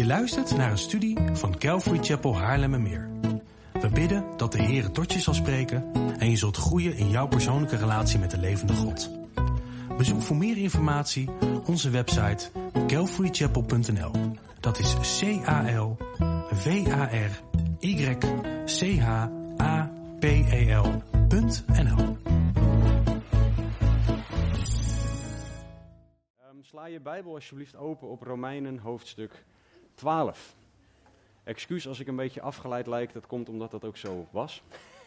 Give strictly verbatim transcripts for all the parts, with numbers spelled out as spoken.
luistert naar een studie van Calvary Chapel Haarlemmermeer. We bidden dat de Heer tot je zal spreken en je zult groeien in jouw persoonlijke relatie met de levende God. Bezoek voor meer informatie onze website calvary chapel punt n l. Dat is C A L V A R Y C H A P E L punt n l. Um, sla je Bijbel alsjeblieft open op Romeinen hoofdstuk twaalf. Excuus als ik een beetje afgeleid lijk, dat komt omdat dat ook zo was.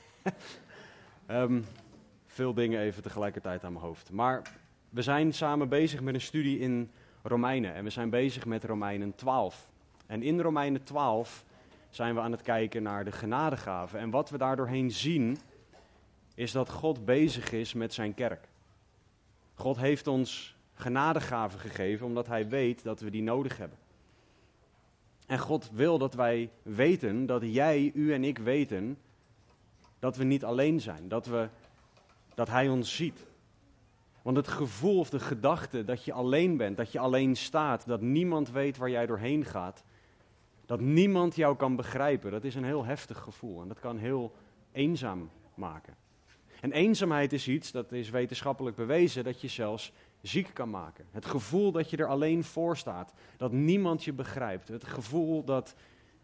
um, veel dingen even tegelijkertijd aan mijn hoofd. Maar we zijn samen bezig met een studie in Romeinen en we zijn bezig met Romeinen twaalf. En in Romeinen twaalf zijn we aan het kijken naar de genadegaven. En wat we daar doorheen zien, is dat God bezig is met zijn kerk. God heeft ons genadegaven gegeven, omdat hij weet dat we die nodig hebben. En God wil dat wij weten, dat jij, u en ik weten, dat we niet alleen zijn. Dat, we, dat hij ons ziet. Want het gevoel of de gedachte dat je alleen bent, dat je alleen staat, dat niemand weet waar jij doorheen gaat, dat niemand jou kan begrijpen, dat is een heel heftig gevoel en dat kan heel eenzaam maken. En eenzaamheid is iets, dat is wetenschappelijk bewezen, dat je zelfs ziek kan maken. Het gevoel dat je er alleen voor staat, dat niemand je begrijpt. Het gevoel dat,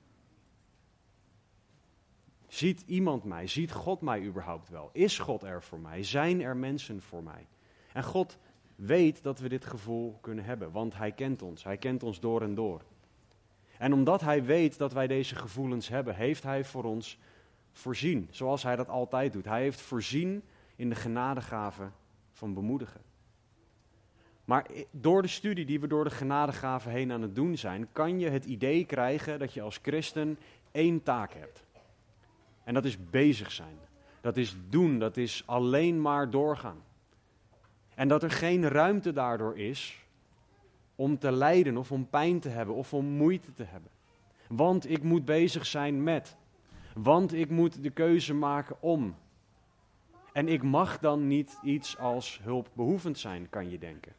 ziet iemand mij, ziet God mij überhaupt wel? Is God er voor mij? Zijn er mensen voor mij? En God weet dat we dit gevoel kunnen hebben, want hij kent ons. Hij kent ons door en door. En omdat hij weet dat wij deze gevoelens hebben, heeft hij voor ons voorzien, zoals hij dat altijd doet. Hij heeft voorzien in de genadegave van bemoedigen. Maar door de studie die we door de genadegaven heen aan het doen zijn, kan je het idee krijgen dat je als christen één taak hebt. En dat is bezig zijn. Dat is doen, dat is alleen maar doorgaan. En dat er geen ruimte daardoor is om te lijden of om pijn te hebben of om moeite te hebben. Want ik moet bezig zijn met. Want ik moet de keuze maken om. En ik mag dan niet iets als hulpbehoevend zijn, kan je denken.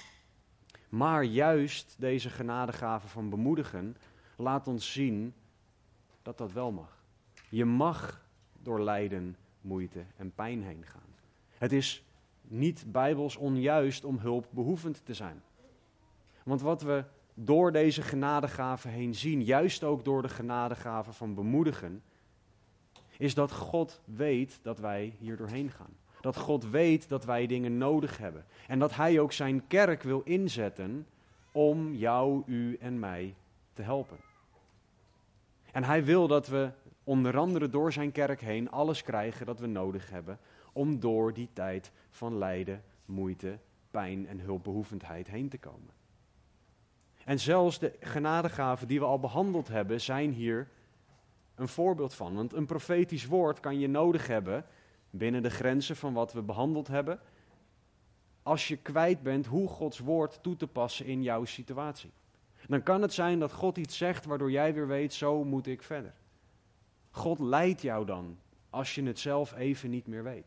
Maar juist deze genadegave van bemoedigen laat ons zien dat dat wel mag. Je mag door lijden, moeite en pijn heen gaan. Het is niet bijbels onjuist om hulpbehoevend te zijn. Want wat we door deze genadegave heen zien, juist ook door de genadegave van bemoedigen, is dat God weet dat wij hier doorheen gaan. Dat God weet dat wij dingen nodig hebben. En dat hij ook zijn kerk wil inzetten om jou, u en mij te helpen. En hij wil dat we onder andere door zijn kerk heen alles krijgen dat we nodig hebben om door die tijd van lijden, moeite, pijn en hulpbehoevendheid heen te komen. En zelfs de genadegaven die we al behandeld hebben, zijn hier een voorbeeld van. Want een profetisch woord kan je nodig hebben binnen de grenzen van wat we behandeld hebben, als je kwijt bent hoe Gods woord toe te passen in jouw situatie. Dan kan het zijn dat God iets zegt waardoor jij weer weet, zo moet ik verder. God leidt jou dan, als je het zelf even niet meer weet.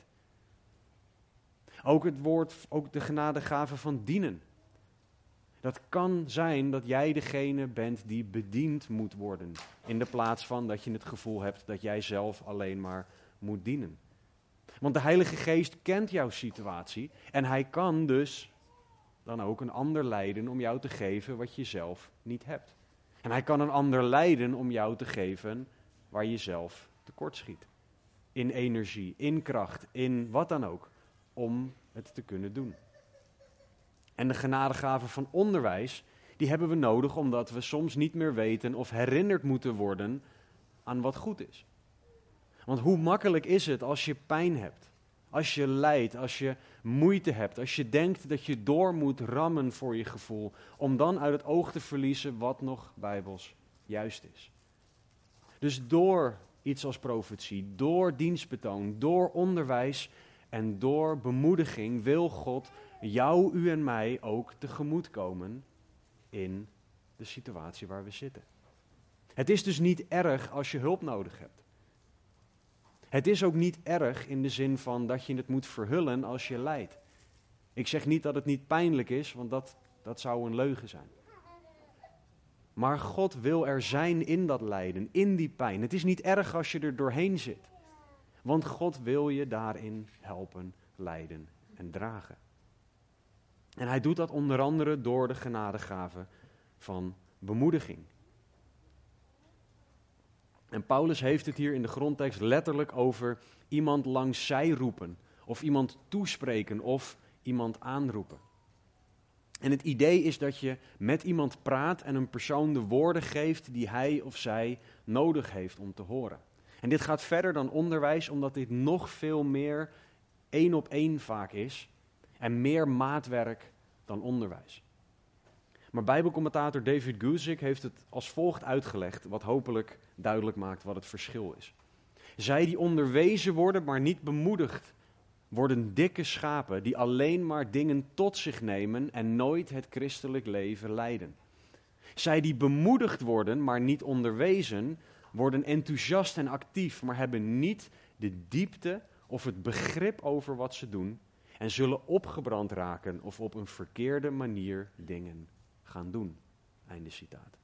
Ook het woord, ook de genadegave van dienen. Dat kan zijn dat jij degene bent die bediend moet worden, in de plaats van dat je het gevoel hebt dat jij zelf alleen maar moet dienen. Want de Heilige Geest kent jouw situatie en hij kan dus dan ook een ander leiden om jou te geven wat je zelf niet hebt. En hij kan een ander leiden om jou te geven waar je zelf tekortschiet. In energie, in kracht, in wat dan ook, om het te kunnen doen. En de genadegave van onderwijs, die hebben we nodig omdat we soms niet meer weten of herinnerd moeten worden aan wat goed is. Want hoe makkelijk is het als je pijn hebt, als je lijdt, als je moeite hebt, als je denkt dat je door moet rammen voor je gevoel, om dan uit het oog te verliezen wat nog bijbels juist is. Dus door iets als profetie, door dienstbetoon, door onderwijs en door bemoediging wil God jou, u en mij ook tegemoetkomen in de situatie waar we zitten. Het is dus niet erg als je hulp nodig hebt. Het is ook niet erg in de zin van dat je het moet verhullen als je lijdt. Ik zeg niet dat het niet pijnlijk is, want dat, dat zou een leugen zijn. Maar God wil er zijn in dat lijden, in die pijn. Het is niet erg als je er doorheen zit. Want God wil je daarin helpen, leiden en dragen. En hij doet dat onder andere door de genadegave van bemoediging. En Paulus heeft het hier in de grondtekst letterlijk over iemand langs zij roepen. Of iemand toespreken of iemand aanroepen. En het idee is dat je met iemand praat en een persoon de woorden geeft die hij of zij nodig heeft om te horen. En dit gaat verder dan onderwijs, omdat dit nog veel meer één op één vaak is en meer maatwerk dan onderwijs. Maar Bijbelcommentator David Guzik heeft het als volgt uitgelegd, wat hopelijk duidelijk maakt wat het verschil is. Zij die onderwezen worden, maar niet bemoedigd, worden dikke schapen die alleen maar dingen tot zich nemen en nooit het christelijk leven leiden. Zij die bemoedigd worden, maar niet onderwezen, worden enthousiast en actief, maar hebben niet de diepte of het begrip over wat ze doen en zullen opgebrand raken of op een verkeerde manier dingen gaan doen. Einde citaat.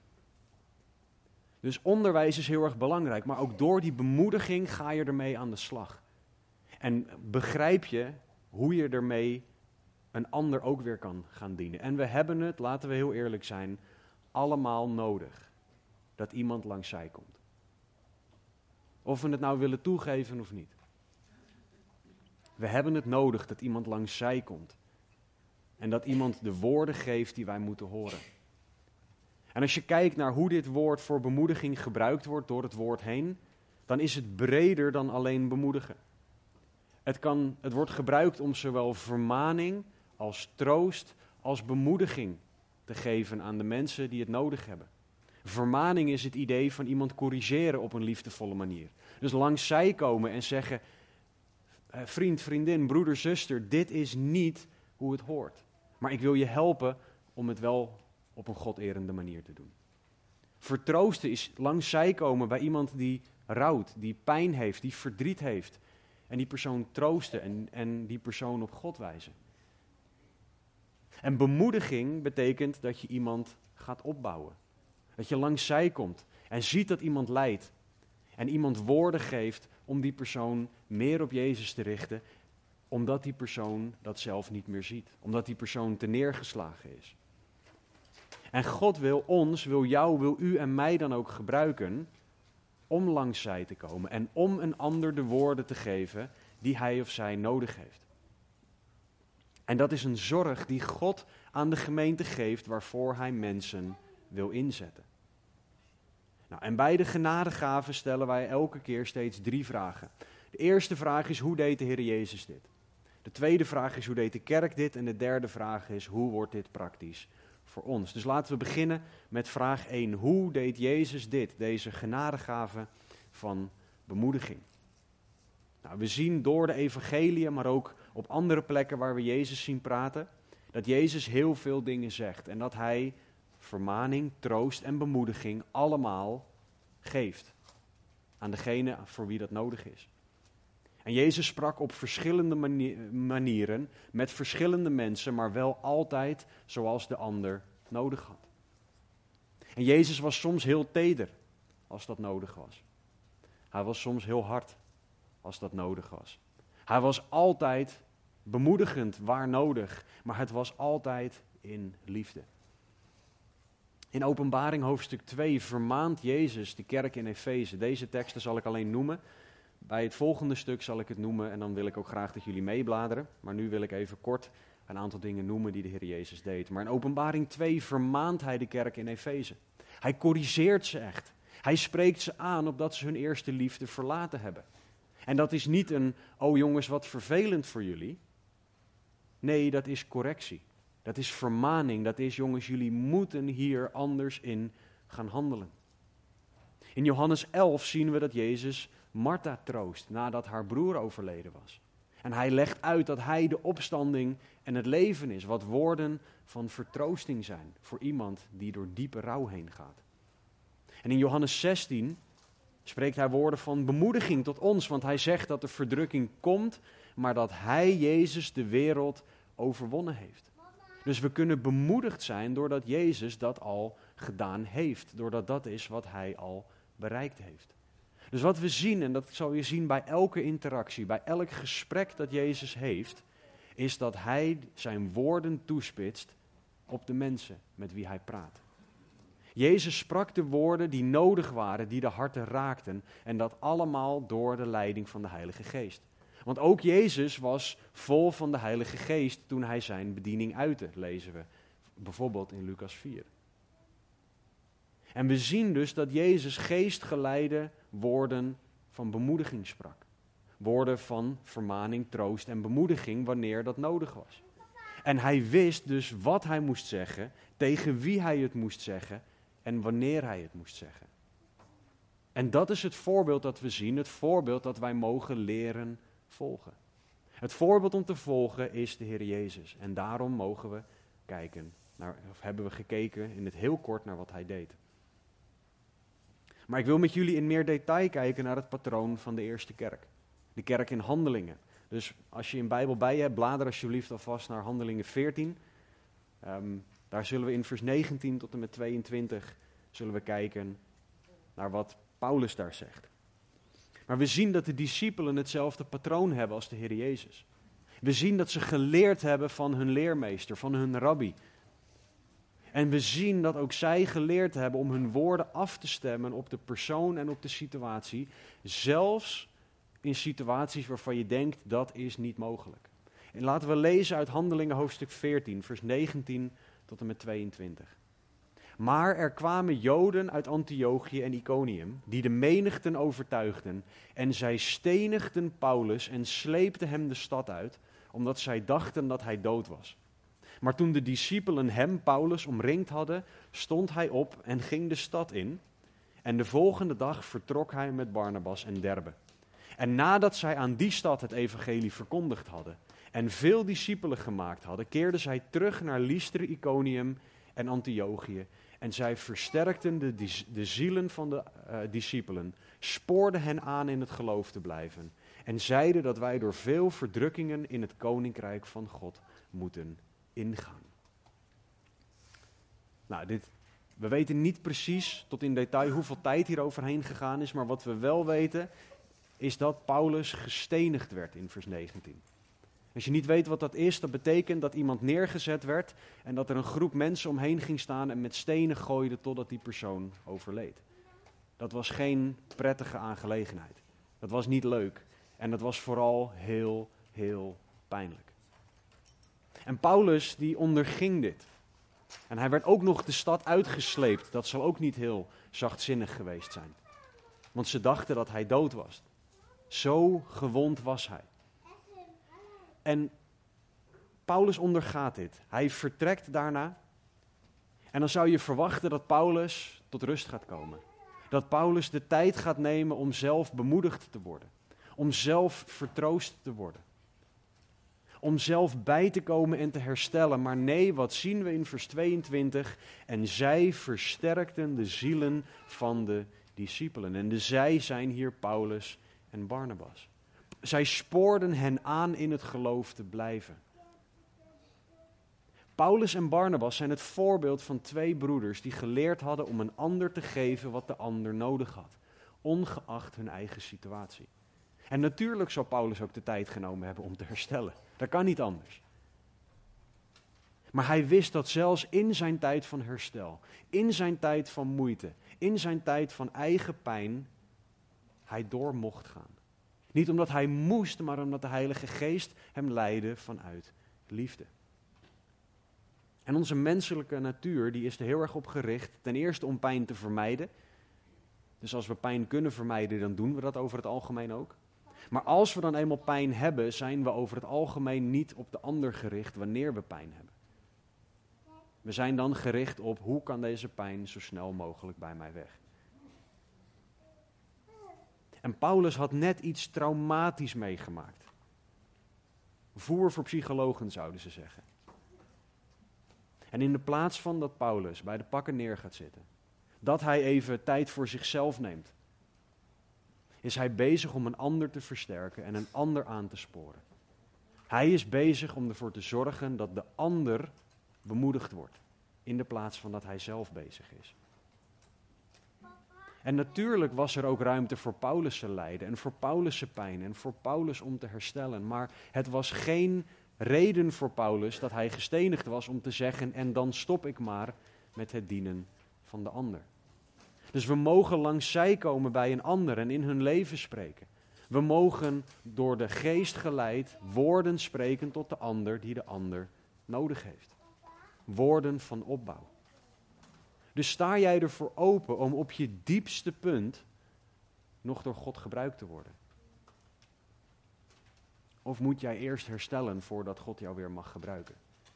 Dus onderwijs is heel erg belangrijk, maar ook door die bemoediging ga je ermee aan de slag. En begrijp je hoe je ermee een ander ook weer kan gaan dienen. En we hebben het, laten we heel eerlijk zijn, allemaal nodig dat iemand langs zij komt. Of we het nou willen toegeven of niet. We hebben het nodig dat iemand langs zij komt. En dat iemand de woorden geeft die wij moeten horen. En als je kijkt naar hoe dit woord voor bemoediging gebruikt wordt door het woord heen, dan is het breder dan alleen bemoedigen. Het, kan, het wordt gebruikt om zowel vermaning als troost als bemoediging te geven aan de mensen die het nodig hebben. Vermaning is het idee van iemand corrigeren op een liefdevolle manier. Dus langs zij komen en zeggen, vriend, vriendin, broeder, zuster, dit is niet hoe het hoort. Maar ik wil je helpen om het wel op een goderende manier te doen. Vertroosten is langs zij komen bij iemand die rouwt, die pijn heeft, die verdriet heeft. En die persoon troosten en, en die persoon op God wijzen. En bemoediging betekent dat je iemand gaat opbouwen. Dat je langs zij komt en ziet dat iemand lijdt. En iemand woorden geeft om die persoon meer op Jezus te richten. Omdat die persoon dat zelf niet meer ziet. Omdat die persoon te neergeslagen is. En God wil ons, wil jou, wil u en mij dan ook gebruiken om langs zij te komen en om een ander de woorden te geven die hij of zij nodig heeft. En dat is een zorg die God aan de gemeente geeft waarvoor hij mensen wil inzetten. Nou, en bij de genadegaven stellen wij elke keer steeds drie vragen. De eerste vraag is, hoe deed de Heer Jezus dit? De tweede vraag is, hoe deed de kerk dit? En de derde vraag is, hoe wordt dit praktisch voor ons? Dus laten we beginnen met vraag één. Hoe deed Jezus dit, deze genadegave van bemoediging? Nou, we zien door de evangeliën, maar ook op andere plekken waar we Jezus zien praten, dat Jezus heel veel dingen zegt. En dat hij vermaning, troost en bemoediging allemaal geeft aan degene voor wie dat nodig is. En Jezus sprak op verschillende manieren, met verschillende mensen, maar wel altijd zoals de ander nodig had. En Jezus was soms heel teder, als dat nodig was. Hij was soms heel hard, als dat nodig was. Hij was altijd bemoedigend, waar nodig, maar het was altijd in liefde. In Openbaring hoofdstuk twee vermaant Jezus de kerk in Efeze. Deze teksten zal ik alleen noemen. Bij het volgende stuk zal ik het noemen en dan wil ik ook graag dat jullie meebladeren. Maar nu wil ik even kort een aantal dingen noemen die de Heer Jezus deed. Maar in Openbaring twee vermaant hij de kerk in Efeze. Hij corrigeert ze echt. Hij spreekt ze aan opdat ze hun eerste liefde verlaten hebben. En dat is niet een, oh jongens, wat vervelend voor jullie. Nee, dat is correctie. Dat is vermaning. Dat is, jongens, jullie moeten hier anders in gaan handelen. In Johannes elf zien we dat Jezus Martha troost nadat haar broer overleden was. En hij legt uit dat hij de opstanding en het leven is, wat woorden van vertroosting zijn voor iemand die door diepe rouw heen gaat. En in Johannes zestien spreekt hij woorden van bemoediging tot ons, want hij zegt dat de verdrukking komt, maar dat hij, Jezus, de wereld overwonnen heeft. Dus we kunnen bemoedigd zijn doordat Jezus dat al gedaan heeft. Doordat dat is wat hij al bereikt heeft. Dus wat we zien, en dat zal je zien bij elke interactie, bij elk gesprek dat Jezus heeft, is dat hij zijn woorden toespitst op de mensen met wie hij praat. Jezus sprak de woorden die nodig waren, die de harten raakten. En dat allemaal door de leiding van de Heilige Geest. Want ook Jezus was vol van de Heilige Geest toen hij zijn bediening uitte, lezen we. Bijvoorbeeld in Lucas vier. En we zien dus dat Jezus geestgeleide woorden van bemoediging sprak. Woorden van vermaning, troost en bemoediging wanneer dat nodig was. En hij wist dus wat hij moest zeggen, tegen wie hij het moest zeggen en wanneer hij het moest zeggen. En dat is het voorbeeld dat we zien, het voorbeeld dat wij mogen leren volgen. Het voorbeeld om te volgen is de Heer Jezus. En daarom mogen we kijken, naar, of hebben we gekeken in het heel kort naar wat hij deed. Maar ik wil met jullie in meer detail kijken naar het patroon van de eerste kerk. De kerk in Handelingen. Dus als je een Bijbel bij je hebt, blader alsjeblieft alvast naar Handelingen veertien. Um, daar zullen we in vers negentien tot en met tweeëntwintig zullen we kijken naar wat Paulus daar zegt. Maar we zien dat de discipelen hetzelfde patroon hebben als de Heer Jezus. We zien dat ze geleerd hebben van hun leermeester, van hun rabbi. En we zien dat ook zij geleerd hebben om hun woorden af te stemmen op de persoon en op de situatie. Zelfs in situaties waarvan je denkt dat is niet mogelijk. En laten we lezen uit Handelingen hoofdstuk veertien, vers negentien tot en met tweeëntwintig. Maar er kwamen Joden uit Antiochië en Iconium, die de menigten overtuigden. En zij stenigden Paulus en sleepten hem de stad uit, omdat zij dachten dat hij dood was. Maar toen de discipelen hem, Paulus, omringd hadden, stond hij op en ging de stad in. En de volgende dag vertrok hij met Barnabas en Derbe. En nadat zij aan die stad het evangelie verkondigd hadden en veel discipelen gemaakt hadden, keerden zij terug naar Lystra, Iconium en Antiochië. En zij versterkten de, de zielen van de uh, discipelen, spoorden hen aan in het geloof te blijven en zeiden dat wij door veel verdrukkingen in het koninkrijk van God moeten ingaan. Nou, dit, we weten niet precies tot in detail hoeveel tijd hier overheen gegaan is, maar wat we wel weten is dat Paulus gestenigd werd in vers negentien. Als je niet weet wat dat is, dat betekent dat iemand neergezet werd en dat er een groep mensen omheen ging staan en met stenen gooide totdat die persoon overleed. Dat was geen prettige aangelegenheid. Dat was niet leuk en dat was vooral heel, heel pijnlijk. En Paulus die onderging dit. En hij werd ook nog de stad uitgesleept. Dat zal ook niet heel zachtzinnig geweest zijn. Want ze dachten dat hij dood was. Zo gewond was hij. En Paulus ondergaat dit. Hij vertrekt daarna. En dan zou je verwachten dat Paulus tot rust gaat komen. Dat Paulus de tijd gaat nemen om zelf bemoedigd te worden. Om zelf vertroost te worden. Om zelf bij te komen en te herstellen. Maar nee, wat zien we in vers tweeëntwintig? En zij versterkten de zielen van de discipelen. En de zij zijn hier Paulus en Barnabas. Zij spoorden hen aan in het geloof te blijven. Paulus en Barnabas zijn het voorbeeld van twee broeders die geleerd hadden om een ander te geven wat de ander nodig had. Ongeacht hun eigen situatie. En natuurlijk zou Paulus ook de tijd genomen hebben om te herstellen. Dat kan niet anders. Maar hij wist dat zelfs in zijn tijd van herstel, in zijn tijd van moeite, in zijn tijd van eigen pijn, hij door mocht gaan. Niet omdat hij moest, maar omdat de Heilige Geest hem leidde vanuit liefde. En onze menselijke natuur, die is er heel erg op gericht, ten eerste om pijn te vermijden. Dus als we pijn kunnen vermijden, dan doen we dat over het algemeen ook. Maar als we dan eenmaal pijn hebben, zijn we over het algemeen niet op de ander gericht wanneer we pijn hebben. We zijn dan gericht op hoe kan deze pijn zo snel mogelijk bij mij weg. En Paulus had net iets traumatisch meegemaakt. Voer voor psychologen, zouden ze zeggen. En in de plaats van dat Paulus bij de pakken neer gaat zitten, dat hij even tijd voor zichzelf neemt, is hij bezig om een ander te versterken en een ander aan te sporen. Hij is bezig om ervoor te zorgen dat de ander bemoedigd wordt, in de plaats van dat hij zelf bezig is. En natuurlijk was er ook ruimte voor Paulus' lijden en voor Paulus' pijn en voor Paulus om te herstellen. Maar het was geen reden voor Paulus dat hij gestenigd was om te zeggen, en dan stop ik maar met het dienen van de ander. Dus we mogen langs zij komen bij een ander en in hun leven spreken. We mogen door de geest geleid woorden spreken tot de ander die de ander nodig heeft. Woorden van opbouw. Dus sta jij ervoor open om op je diepste punt nog door God gebruikt te worden? Of moet jij eerst herstellen voordat God jou weer mag gebruiken?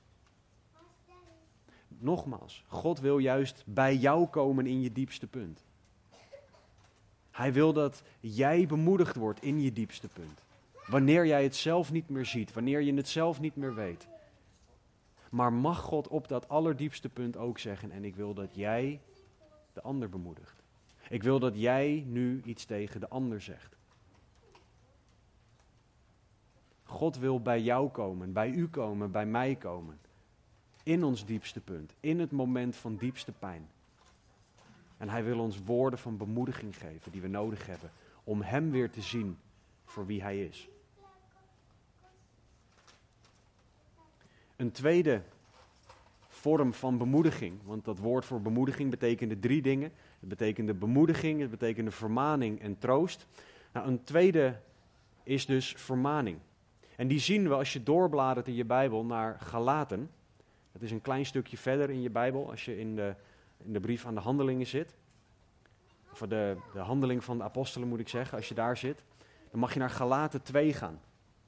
Nogmaals, God wil juist bij jou komen in je diepste punt. Hij wil dat jij bemoedigd wordt in je diepste punt. Wanneer jij het zelf niet meer ziet, wanneer je het zelf niet meer weet. Maar mag God op dat allerdiepste punt ook zeggen, en ik wil dat jij de ander bemoedigt. Ik wil dat jij nu iets tegen de ander zegt. God wil bij jou komen, bij u komen, bij mij komen. In ons diepste punt, in het moment van diepste pijn. En hij wil ons woorden van bemoediging geven die we nodig hebben om hem weer te zien voor wie hij is. Een tweede vorm van bemoediging, want dat woord voor bemoediging betekende drie dingen. Het betekende bemoediging, het betekende vermaning en troost. Nou, een tweede is dus vermaning. En die zien we als je doorbladert in je Bijbel naar Galaten. Dat is een klein stukje verder in je Bijbel, als je in de, in de brief aan de handelingen zit. Of de, de handeling van de apostelen moet ik zeggen, als je daar zit. Dan mag je naar Galaten twee gaan.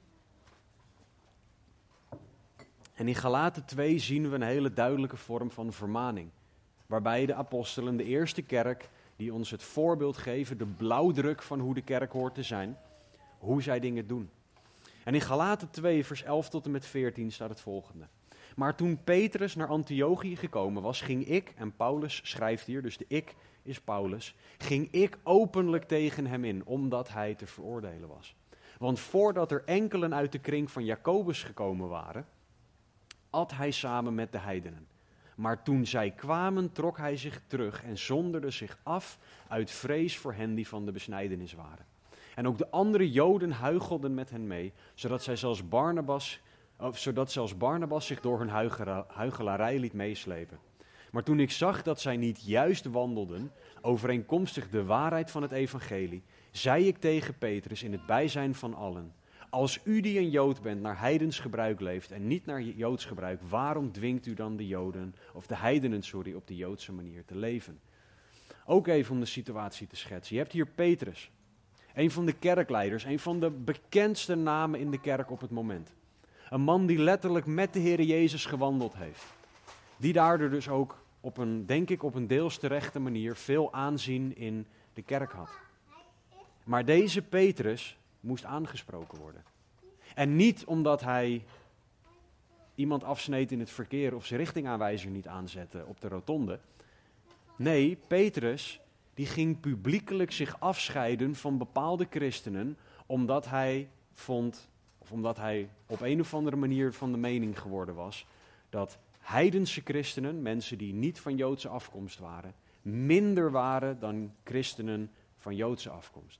En in Galaten twee zien we een hele duidelijke vorm van vermaning. Waarbij de apostelen, de eerste kerk, die ons het voorbeeld geven, de blauwdruk van hoe de kerk hoort te zijn, hoe zij dingen doen. En in Galaten twee, vers elf tot en met veertien staat het volgende. Maar toen Petrus naar Antiochië gekomen was, ging ik, en Paulus schrijft hier, dus de ik is Paulus, ging ik openlijk tegen hem in, omdat hij te veroordelen was. Want voordat er enkelen uit de kring van Jacobus gekomen waren, at hij samen met de heidenen. Maar toen zij kwamen, trok hij zich terug en zonderde zich af uit vrees voor hen die van de besnijdenis waren. En ook de andere Joden huichelden met hen mee, zodat, zij zelfs Barnabas, of zodat zelfs Barnabas zich door hun huigera- huichelarij liet meeslepen. Maar toen ik zag dat zij niet juist wandelden, overeenkomstig de waarheid van het evangelie, zei ik tegen Petrus in het bijzijn van allen: als u die een Jood bent naar heidens gebruik leeft en niet naar Joods gebruik, waarom dwingt u dan de Joden, of de heidenen, sorry, op de Joodse manier te leven? Ook even om de situatie te schetsen. Je hebt hier Petrus, een van de kerkleiders, een van de bekendste namen in de kerk op het moment. Een man die letterlijk met de Heer Jezus gewandeld heeft. Die daardoor dus ook op een, denk ik, op een deels terechte manier veel aanzien in de kerk had. Maar deze Petrus moest aangesproken worden. En niet omdat hij iemand afsneed in het verkeer of zijn richtingaanwijzer niet aanzette op de rotonde. Nee, Petrus die ging publiekelijk zich afscheiden van bepaalde christenen omdat hij vond, of omdat hij op een of andere manier van de mening geworden was, dat heidense christenen, mensen die niet van Joodse afkomst waren, minder waren dan christenen van Joodse afkomst.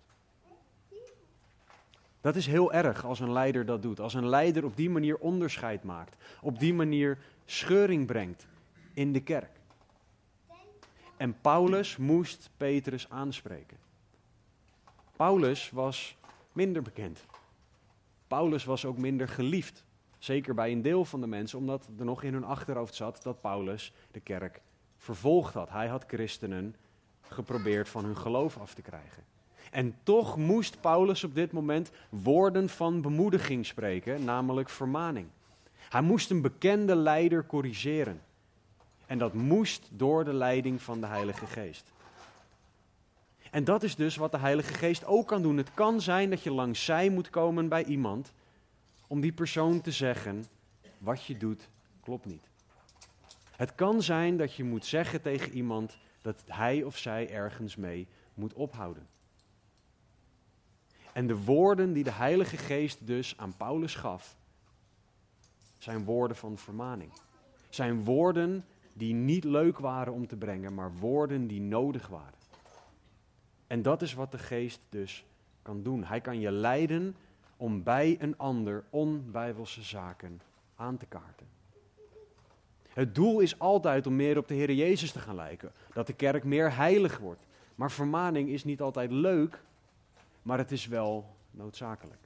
Dat is heel erg als een leider dat doet. Als een leider op die manier onderscheid maakt. Op die manier scheuring brengt in de kerk. En Paulus moest Petrus aanspreken. Paulus was minder bekend. Paulus was ook minder geliefd. Zeker bij een deel van de mensen, omdat er nog in hun achterhoofd zat dat Paulus de kerk vervolgd had. Hij had christenen geprobeerd van hun geloof af te krijgen. En toch moest Paulus op dit moment woorden van bemoediging spreken, namelijk vermaning. Hij moest een bekende leider corrigeren. En dat moest door de leiding van de Heilige Geest. En dat is dus wat de Heilige Geest ook kan doen. Het kan zijn dat je langs zij moet komen bij iemand om die persoon te zeggen: wat je doet klopt niet. Het kan zijn dat je moet zeggen tegen iemand dat hij of zij ergens mee moet ophouden. En de woorden die de Heilige Geest dus aan Paulus gaf, zijn woorden van vermaning. Zijn woorden die niet leuk waren om te brengen, maar woorden die nodig waren. En dat is wat de geest dus kan doen. Hij kan je leiden om bij een ander onbijbelse zaken aan te kaarten. Het doel is altijd om meer op de Heer Jezus te gaan lijken. Dat de kerk meer heilig wordt. Maar vermaning is niet altijd leuk, maar het is wel noodzakelijk.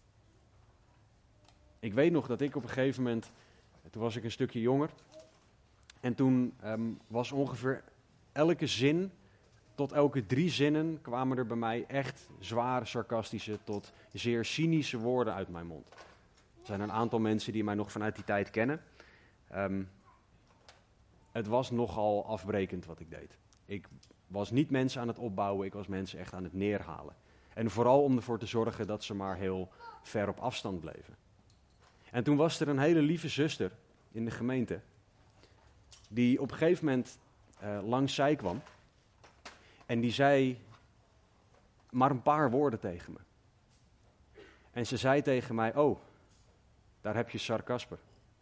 Ik weet nog dat ik op een gegeven moment, toen was ik een stukje jonger, en toen um, was ongeveer elke zin, tot elke drie zinnen kwamen er bij mij echt zware, sarcastische tot zeer cynische woorden uit mijn mond. Er zijn een aantal mensen die mij nog vanuit die tijd kennen. Um, het was nogal afbrekend wat ik deed. Ik was niet mensen aan het opbouwen, ik was mensen echt aan het neerhalen. En vooral om ervoor te zorgen dat ze maar heel ver op afstand bleven. En toen was er een hele lieve zuster in de gemeente, die op een gegeven moment uh, langs zij kwam. En die zei maar een paar woorden tegen me. En ze zei tegen mij, oh, daar heb je Sar Kasper.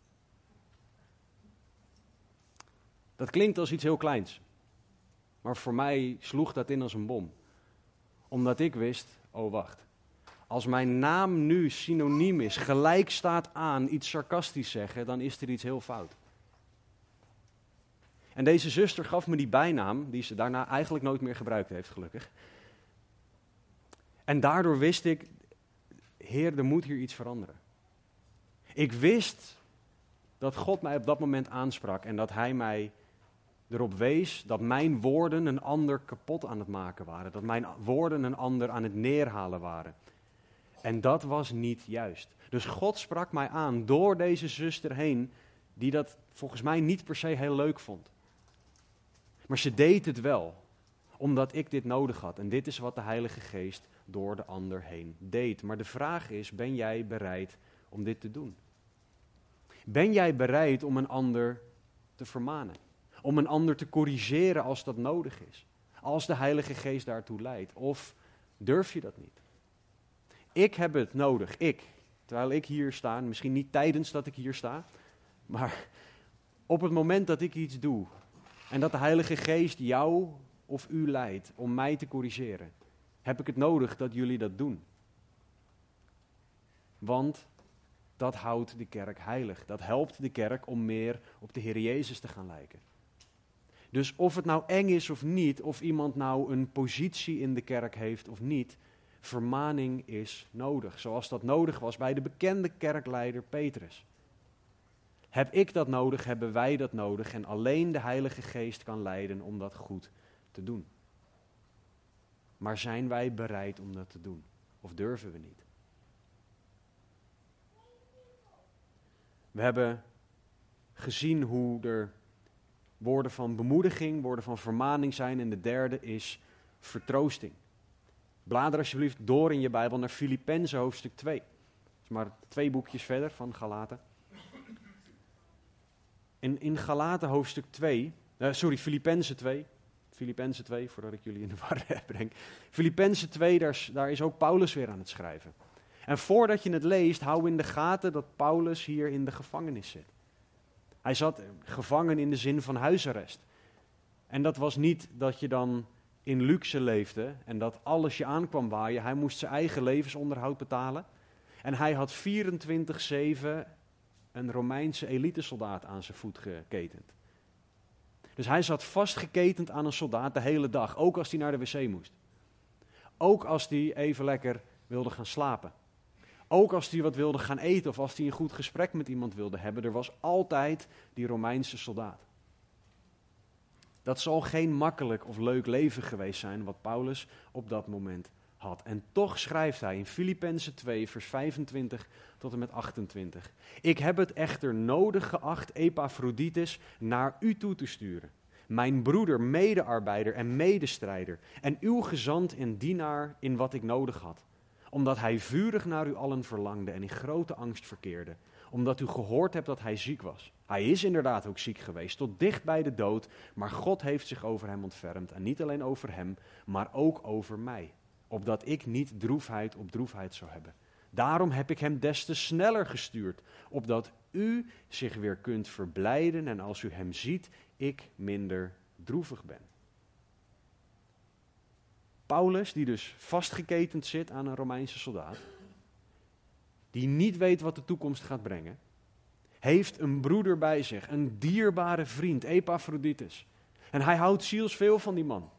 Dat klinkt als iets heel kleins. Maar voor mij sloeg dat in als een bom. Omdat ik wist, oh wacht. Als mijn naam nu synoniem is, gelijk staat aan iets sarcastisch zeggen, dan is er iets heel fout. En deze zuster gaf me die bijnaam, die ze daarna eigenlijk nooit meer gebruikt heeft, gelukkig. En daardoor wist ik, Heer, er moet hier iets veranderen. Ik wist dat God mij op dat moment aansprak en dat Hij mij erop wees dat mijn woorden een ander kapot aan het maken waren. Dat mijn woorden een ander aan het neerhalen waren. En dat was niet juist. Dus God sprak mij aan door deze zuster heen, die dat volgens mij niet per se heel leuk vond. Maar ze deed het wel, omdat ik dit nodig had. En dit is wat de Heilige Geest door de ander heen deed. Maar de vraag is, ben jij bereid om dit te doen? Ben jij bereid om een ander te vermanen? Om een ander te corrigeren als dat nodig is? Als de Heilige Geest daartoe leidt? Of durf je dat niet? Ik heb het nodig, ik. Terwijl ik hier sta, misschien niet tijdens dat ik hier sta, maar op het moment dat ik iets doe en dat de Heilige Geest jou of u leidt om mij te corrigeren, heb ik het nodig dat jullie dat doen. Want dat houdt de kerk heilig. Dat helpt de kerk om meer op de Heer Jezus te gaan lijken. Dus of het nou eng is of niet, of iemand nou een positie in de kerk heeft of niet, vermaning is nodig. Zoals dat nodig was bij de bekende kerkleider Petrus. Heb ik dat nodig, hebben wij dat nodig en alleen de Heilige Geest kan leiden om dat goed te doen. Maar zijn wij bereid om dat te doen? Of durven we niet? We hebben gezien hoe er woorden van bemoediging, woorden van vermaning zijn. En de derde is vertroosting. Blader alsjeblieft door in je Bijbel naar Filippenzen hoofdstuk twee. Dat is maar twee boekjes verder van Galaten. En in Galaten hoofdstuk twee, uh, sorry, Filippenzen twee. Filippenzen twee, voordat ik jullie in de war breng. Filippenzen twee, daar, daar is ook Paulus weer aan het schrijven. En voordat je het leest, hou in de gaten dat Paulus hier in de gevangenis zit. Hij zat gevangen in de zin van huisarrest. En dat was niet dat je dan in luxe leefde en dat alles je aankwam waaien. Hij moest zijn eigen levensonderhoud betalen. En hij had vierentwintig zeven een Romeinse elitesoldaat aan zijn voet geketend. Dus hij zat vastgeketend aan een soldaat de hele dag, ook als hij naar de wc moest. Ook als hij even lekker wilde gaan slapen. Ook als hij wat wilde gaan eten of als hij een goed gesprek met iemand wilde hebben. Er was altijd die Romeinse soldaat. Dat zal geen makkelijk of leuk leven geweest zijn wat Paulus op dat moment had. En toch schrijft hij in Filippenzen twee vers vijfentwintig tot en met achtentwintig. Ik heb het echter nodig geacht Epaphroditus naar u toe te sturen. Mijn broeder, medearbeider en medestrijder. En uw gezant en dienaar in wat ik nodig had. Omdat hij vurig naar u allen verlangde en in grote angst verkeerde. Omdat u gehoord hebt dat hij ziek was. Hij is inderdaad ook ziek geweest, tot dicht bij de dood. Maar God heeft zich over hem ontfermd. En niet alleen over hem, maar ook over mij. Opdat ik niet droefheid op droefheid zou hebben. Daarom heb ik hem des te sneller gestuurd, opdat u zich weer kunt verblijden en als u hem ziet, ik minder droevig ben. Paulus, die dus vastgeketend zit aan een Romeinse soldaat, die niet weet wat de toekomst gaat brengen, heeft een broeder bij zich, een dierbare vriend, Epaphroditus. En hij houdt zielsveel van die man.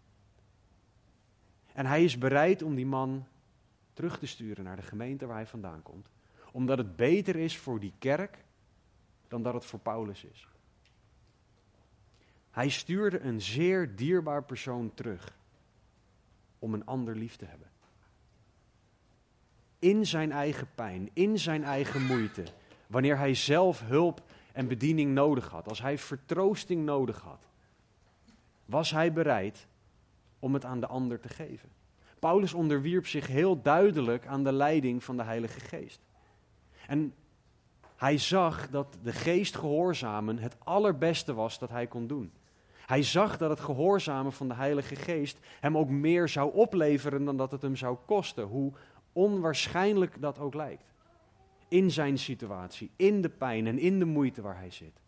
En hij is bereid om die man terug te sturen naar de gemeente waar hij vandaan komt. Omdat het beter is voor die kerk dan dat het voor Paulus is. Hij stuurde een zeer dierbaar persoon terug om een ander lief te hebben. In zijn eigen pijn, in zijn eigen moeite, wanneer hij zelf hulp en bediening nodig had, als hij vertroosting nodig had, was hij bereid om het aan de ander te geven. Paulus onderwierp zich heel duidelijk aan de leiding van de Heilige Geest. En hij zag dat de Geest gehoorzamen het allerbeste was dat hij kon doen. Hij zag dat het gehoorzamen van de Heilige Geest hem ook meer zou opleveren dan dat het hem zou kosten, hoe onwaarschijnlijk dat ook lijkt. In zijn situatie, in de pijn en in de moeite waar hij zit.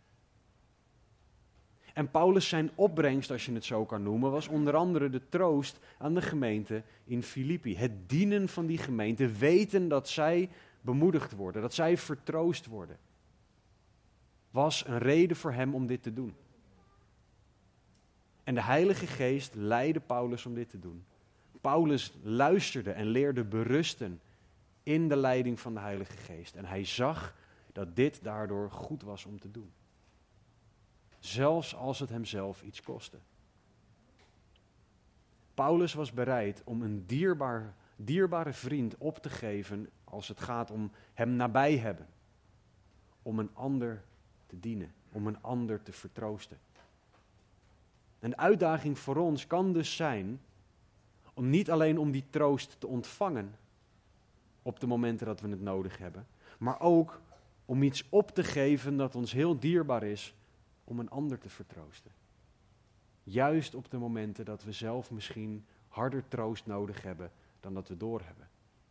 En Paulus zijn opbrengst, als je het zo kan noemen, was onder andere de troost aan de gemeente in Filippi. Het dienen van die gemeente, weten dat zij bemoedigd worden, dat zij vertroost worden, was een reden voor hem om dit te doen. En de Heilige Geest leidde Paulus om dit te doen. Paulus luisterde en leerde berusten in de leiding van de Heilige Geest. En hij zag dat dit daardoor goed was om te doen. Zelfs als het hemzelf iets kostte. Paulus was bereid om een dierbaar, dierbare vriend op te geven als het gaat om hem nabij hebben. Om een ander te dienen, om een ander te vertroosten. En de uitdaging voor ons kan dus zijn om niet alleen om die troost te ontvangen op de momenten dat we het nodig hebben, maar ook om iets op te geven dat ons heel dierbaar is om een ander te vertroosten. Juist op de momenten dat we zelf misschien harder troost nodig hebben dan dat we doorhebben.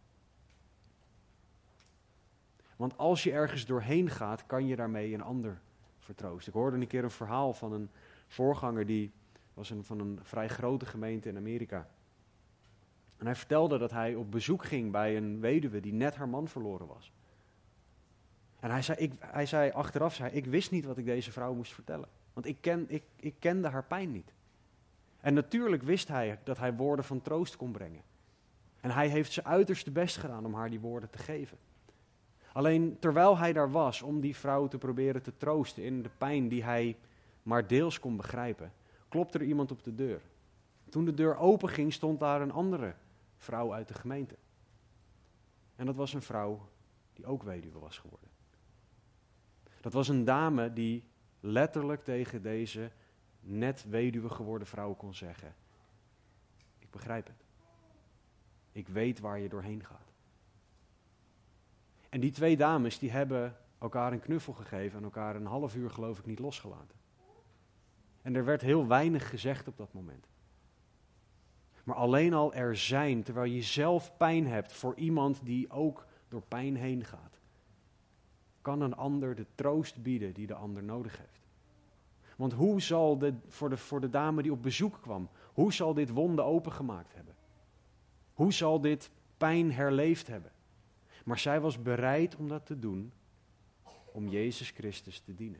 Want als je ergens doorheen gaat, kan je daarmee een ander vertroosten. Ik hoorde een keer een verhaal van een voorganger die was een, van een vrij grote gemeente in Amerika. En hij vertelde dat hij op bezoek ging bij een weduwe die net haar man verloren was. En hij zei, ik, hij zei achteraf, zei, ik wist niet wat ik deze vrouw moest vertellen. Want ik, ken, ik, ik kende haar pijn niet. En natuurlijk wist hij dat hij woorden van troost kon brengen. En hij heeft zijn uiterste best gedaan om haar die woorden te geven. Alleen terwijl hij daar was om die vrouw te proberen te troosten in de pijn die hij maar deels kon begrijpen, klopte er iemand op de deur. Toen de deur open ging, stond daar een andere vrouw uit de gemeente. En dat was een vrouw die ook weduwe was geworden. Dat was een dame die letterlijk tegen deze net weduwe geworden vrouw kon zeggen: ik begrijp het. Ik weet waar je doorheen gaat. En die twee dames die hebben elkaar een knuffel gegeven en elkaar een half uur geloof ik niet losgelaten. En er werd heel weinig gezegd op dat moment. Maar alleen al er zijn, terwijl je zelf pijn hebt voor iemand die ook door pijn heen gaat, kan een ander de troost bieden die de ander nodig heeft. Want hoe zal de, voor, de, voor de dame die op bezoek kwam, hoe zal dit wonden opengemaakt hebben? Hoe zal dit pijn herleefd hebben? Maar zij was bereid om dat te doen, om Jezus Christus te dienen.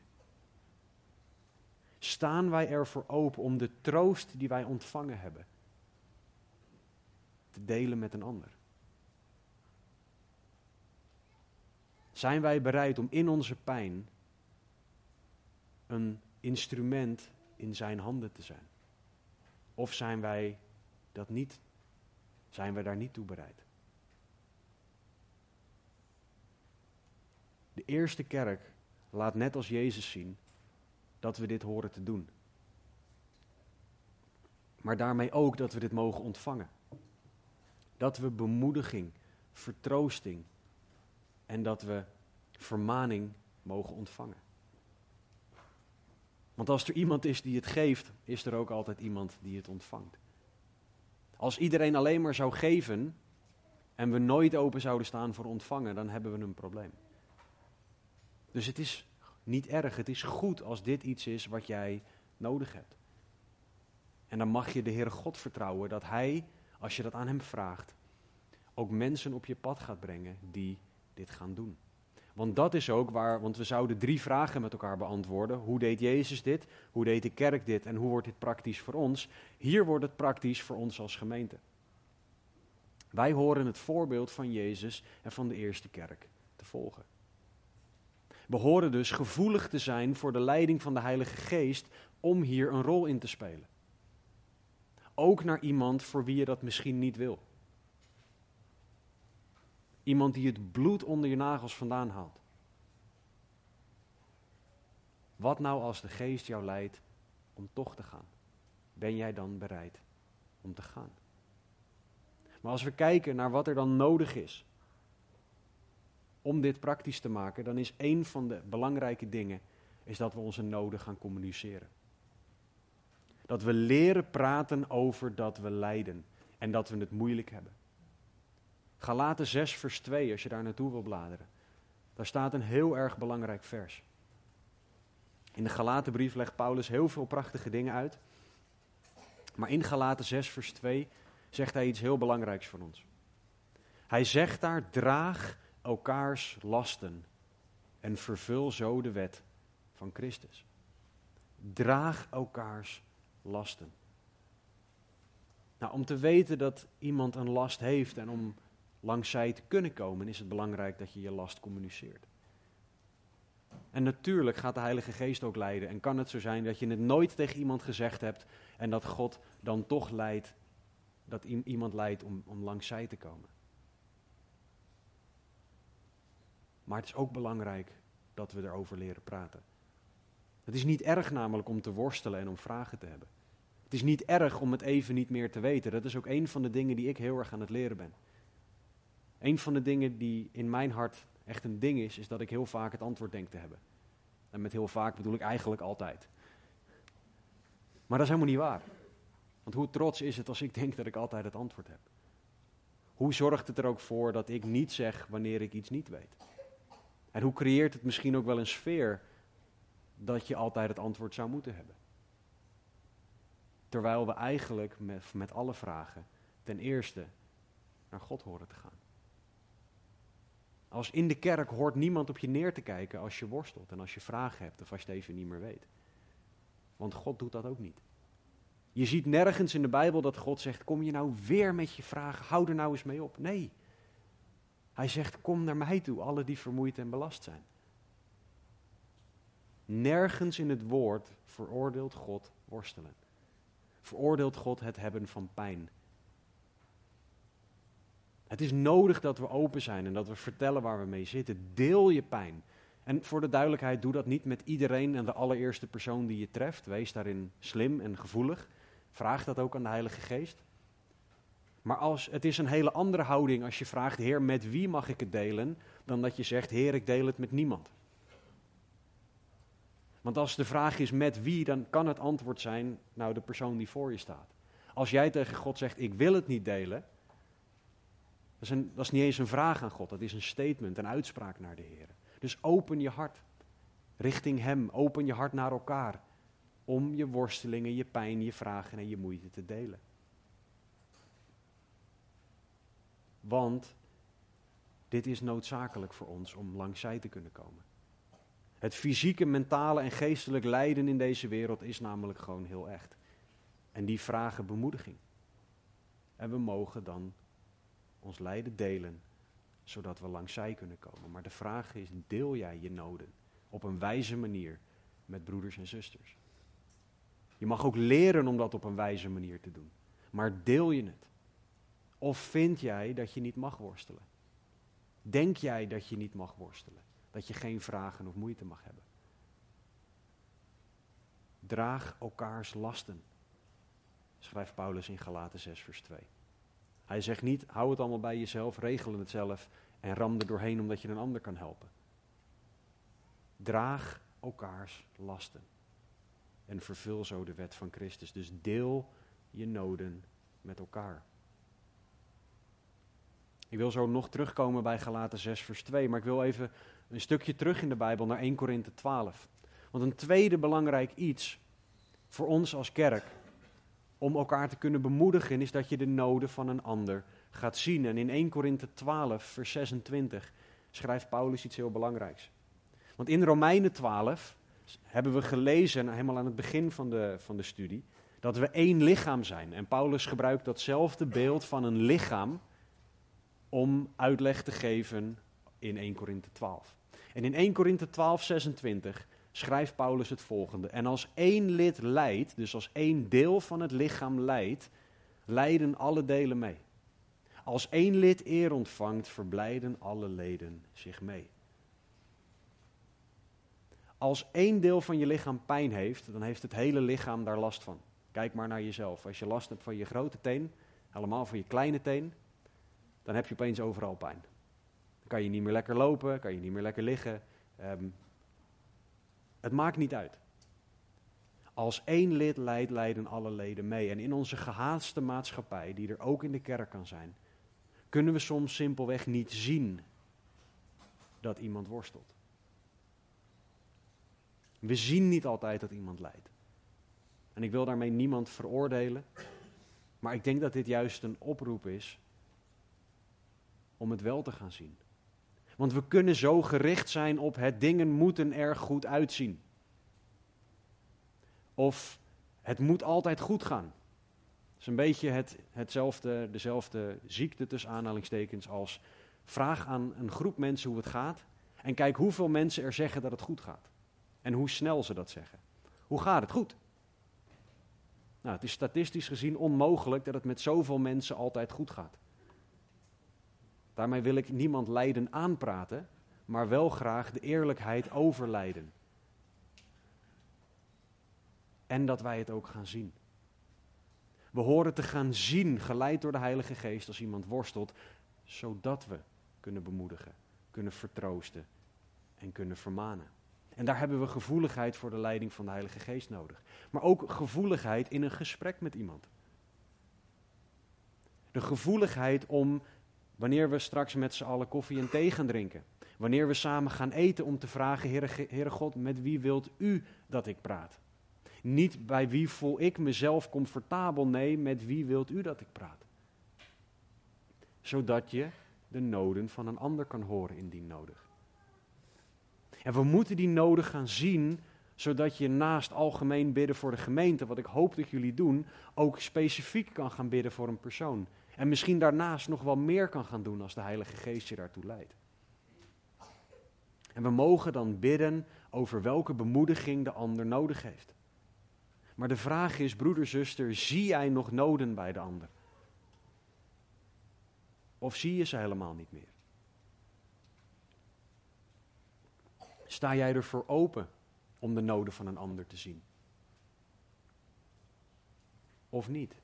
Staan wij ervoor open om de troost die wij ontvangen hebben te delen met een ander? Zijn wij bereid om in onze pijn een instrument in zijn handen te zijn? Of zijn wij dat niet? Zijn wij daar niet toe bereid? De eerste kerk laat net als Jezus zien dat we dit horen te doen. Maar daarmee ook dat we dit mogen ontvangen. Dat we bemoediging, vertroosting en dat we vermaning mogen ontvangen. Want als er iemand is die het geeft, is er ook altijd iemand die het ontvangt. Als iedereen alleen maar zou geven, en we nooit open zouden staan voor ontvangen, dan hebben we een probleem. Dus het is niet erg, het is goed als dit iets is wat jij nodig hebt. En dan mag je de Heere God vertrouwen dat Hij, als je dat aan Hem vraagt, ook mensen op je pad gaat brengen die dit gaan doen. Want dat is ook waar, want we zouden drie vragen met elkaar beantwoorden. Hoe deed Jezus dit? Hoe deed de kerk dit? En hoe wordt dit praktisch voor ons? Hier wordt het praktisch voor ons als gemeente. Wij horen het voorbeeld van Jezus en van de eerste kerk te volgen. We horen dus gevoelig te zijn voor de leiding van de Heilige Geest om hier een rol in te spelen. Ook naar iemand voor wie je dat misschien niet wil. Iemand die het bloed onder je nagels vandaan haalt. Wat nou als de Geest jou leidt om toch te gaan? Ben jij dan bereid om te gaan? Maar als we kijken naar wat er dan nodig is om dit praktisch te maken, dan is een van de belangrijke dingen is dat we onze noden gaan communiceren. Dat we leren praten over dat we lijden en dat we het moeilijk hebben. Galaten zes vers twee, als je daar naartoe wil bladeren. Daar staat een heel erg belangrijk vers. In de Galatenbrief legt Paulus heel veel prachtige dingen uit. Maar in Galaten zes vers twee zegt hij iets heel belangrijks voor ons. Hij zegt daar, draag elkaars lasten en vervul zo de wet van Christus. Draag elkaars lasten. Nou, om te weten dat iemand een last heeft en om langs zij te kunnen komen, is het belangrijk dat je je last communiceert. En natuurlijk gaat de Heilige Geest ook leiden en kan het zo zijn dat je het nooit tegen iemand gezegd hebt en dat God dan toch leidt, dat iemand leidt om, om langs zij te komen. Maar het is ook belangrijk dat we erover leren praten. Het is niet erg namelijk om te worstelen en om vragen te hebben. Het is niet erg om het even niet meer te weten. Dat is ook een van de dingen die ik heel erg aan het leren ben. Een van de dingen die in mijn hart echt een ding is, is dat ik heel vaak het antwoord denk te hebben. En met heel vaak bedoel ik eigenlijk altijd. Maar dat is helemaal niet waar. Want hoe trots is het als ik denk dat ik altijd het antwoord heb? Hoe zorgt het er ook voor dat ik niet zeg wanneer ik iets niet weet? En hoe creëert het misschien ook wel een sfeer dat je altijd het antwoord zou moeten hebben? Terwijl we eigenlijk met, met alle vragen ten eerste naar God horen te gaan. Als in de kerk hoort niemand op je neer te kijken als je worstelt en als je vragen hebt of als je het even niet meer weet. Want God doet dat ook niet. Je ziet nergens in de Bijbel dat God zegt, kom je nou weer met je vragen, hou er nou eens mee op. Nee, hij zegt, kom naar mij toe, alle die vermoeid en belast zijn. Nergens in het woord veroordeelt God worstelen. Veroordeelt God het hebben van pijn. Het is nodig dat we open zijn en dat we vertellen waar we mee zitten. Deel je pijn. En voor de duidelijkheid, doe dat niet met iedereen en de allereerste persoon die je treft. Wees daarin slim en gevoelig. Vraag dat ook aan de Heilige Geest. Maar als, het is een hele andere houding als je vraagt, Heer, met wie mag ik het delen? Dan dat je zegt, Heer, ik deel het met niemand. Want als de vraag is met wie, dan kan het antwoord zijn, nou, de persoon die voor je staat. Als jij tegen God zegt, ik wil het niet delen, dat is, een, dat is niet eens een vraag aan God, dat is een statement, een uitspraak naar de Heer. Dus open je hart richting Hem, open je hart naar elkaar, om je worstelingen, je pijn, je vragen en je moeite te delen. Want dit is noodzakelijk voor ons om langs zij te kunnen komen. Het fysieke, mentale en geestelijk lijden in deze wereld is namelijk gewoon heel echt. En die vragen bemoediging. En we mogen dan ons lijden delen, zodat we langs zij kunnen komen. Maar de vraag is, deel jij je noden op een wijze manier met broeders en zusters? Je mag ook leren om dat op een wijze manier te doen. Maar deel je het? Of vind jij dat je niet mag worstelen? Denk jij dat je niet mag worstelen? Dat je geen vragen of moeite mag hebben? Draag elkaars lasten, schrijft Paulus in Galaten zes vers twee. Hij zegt niet, hou het allemaal bij jezelf, regel het zelf en ram er doorheen omdat je een ander kan helpen. Draag elkaars lasten en vervul zo de wet van Christus. Dus deel je noden met elkaar. Ik wil zo nog terugkomen bij Galaten zes vers twee, maar ik wil even een stukje terug in de Bijbel naar eerste Korinthe twaalf. Want een tweede belangrijk iets voor ons als kerk, om elkaar te kunnen bemoedigen, is dat je de noden van een ander gaat zien. En in eerste Korinthe twaalf vers zesentwintig schrijft Paulus iets heel belangrijks. Want in Romeinen twaalf hebben we gelezen, helemaal aan het begin van de, van de studie, dat we één lichaam zijn. En Paulus gebruikt datzelfde beeld van een lichaam om uitleg te geven in eerste Korinthe twaalf. En in eerste Korinthe twaalf zesentwintig schrijft Paulus het volgende. En als één lid lijdt, dus als één deel van het lichaam lijdt, lijden alle delen mee. Als één lid eer ontvangt, verblijden alle leden zich mee. Als één deel van je lichaam pijn heeft, dan heeft het hele lichaam daar last van. Kijk maar naar jezelf. Als je last hebt van je grote teen, helemaal van je kleine teen, dan heb je opeens overal pijn. Dan kan je niet meer lekker lopen, kan je niet meer lekker liggen. Um, het maakt niet uit. Als één lid lijdt, lijden alle leden mee. En in onze gehaaste maatschappij, die er ook in de kerk kan zijn, kunnen we soms simpelweg niet zien dat iemand worstelt. We zien niet altijd dat iemand lijdt. En ik wil daarmee niemand veroordelen, maar ik denk dat dit juist een oproep is om het wel te gaan zien. Want we kunnen zo gericht zijn op het dingen moeten er goed uitzien. Of het moet altijd goed gaan. Het is een beetje het, hetzelfde, dezelfde ziekte tussen aanhalingstekens als vraag aan een groep mensen hoe het gaat en kijk hoeveel mensen er zeggen dat het goed gaat. En hoe snel ze dat zeggen. Hoe gaat het goed? Nou, het is statistisch gezien onmogelijk dat het met zoveel mensen altijd goed gaat. Daarmee wil ik niemand lijden aanpraten, maar wel graag de eerlijkheid over lijden. En dat wij het ook gaan zien. We horen te gaan zien, geleid door de Heilige Geest, als iemand worstelt, zodat we kunnen bemoedigen, kunnen vertroosten en kunnen vermanen. En daar hebben we gevoeligheid voor de leiding van de Heilige Geest nodig. Maar ook gevoeligheid in een gesprek met iemand. De gevoeligheid om, wanneer we straks met z'n allen koffie en thee gaan drinken. Wanneer we samen gaan eten om te vragen, Heere, Heere God, met wie wilt u dat ik praat? Niet bij wie voel ik mezelf comfortabel, nee, met wie wilt u dat ik praat? Zodat je de noden van een ander kan horen indien nodig. En we moeten die noden gaan zien, zodat je naast algemeen bidden voor de gemeente, wat ik hoop dat jullie doen, ook specifiek kan gaan bidden voor een persoon. En misschien daarnaast nog wel meer kan gaan doen als de Heilige Geest je daartoe leidt. En we mogen dan bidden over welke bemoediging de ander nodig heeft. Maar de vraag is, broeder, zuster, zie jij nog noden bij de ander? Of zie je ze helemaal niet meer? Sta jij ervoor open om de noden van een ander te zien? Of niet?